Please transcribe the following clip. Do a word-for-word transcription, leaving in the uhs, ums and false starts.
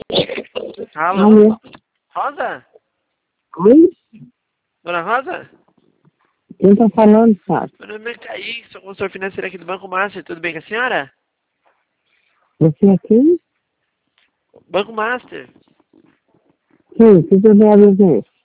Alô? Alô? Rosa? Oi? Dona Rosa? Quem tá falando, sabe? Meu nome é Kaique, sou consultor financeiro aqui do Banco Master. Tudo bem com a senhora? Você é quem? Banco Master. Sim, o que eu devo dizer?